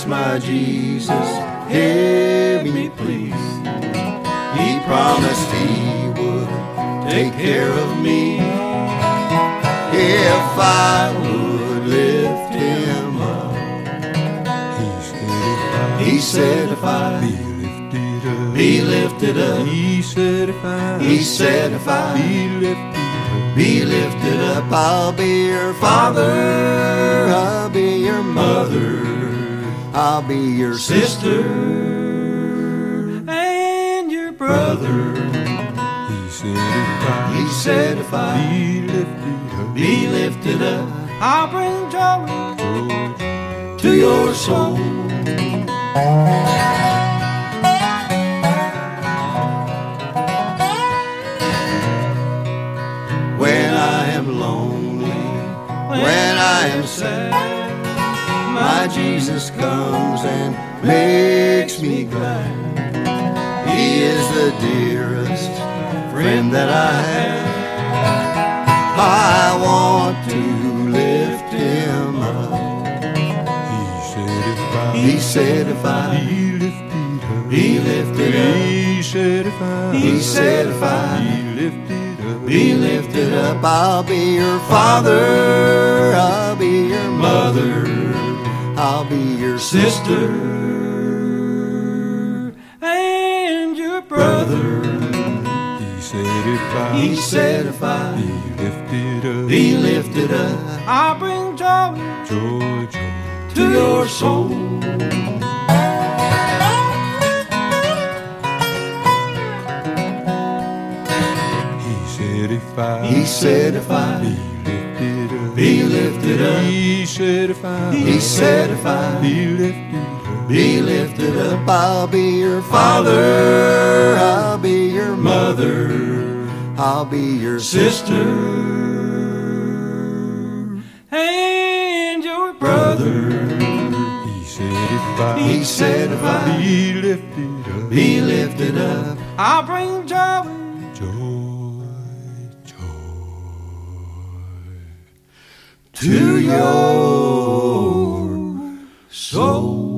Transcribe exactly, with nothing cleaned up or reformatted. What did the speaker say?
yes, my Jesus, hear me please. He promised He would take care of me if I would lift Him up. He said if I be lifted up, be lifted up, He said if I He said if I be lifted up, be lifted up, I'll be your father, I'll be your mother, I'll be your sister and your brother. He said if I He said if I be lifted up, be lifted up, I'll bring joy joy to your soul. When I am lonely, when I am sad, my Jesus comes and makes me glad. He is the dearest friend that I have. I want to lift Him up. He said if I He said if I be lifted up, be lifted up, He said if I He said if I be lifted up, be lifted up, I'll be your father, I'll be your mother, I'll be your sister and your brother. He said if I He said if I be lifted up, be lifted up, I'll bring joy joy, joy to your soul. If I He said if I be lifted up, be lifted up, He said if I He said if I be lifted up, be lifted up, I'll be your father, I'll be your mother, I'll be your sister and your brother. He said if I He said if I be lifted up, be lifted up, I'll bring joy joy, joy to your soul.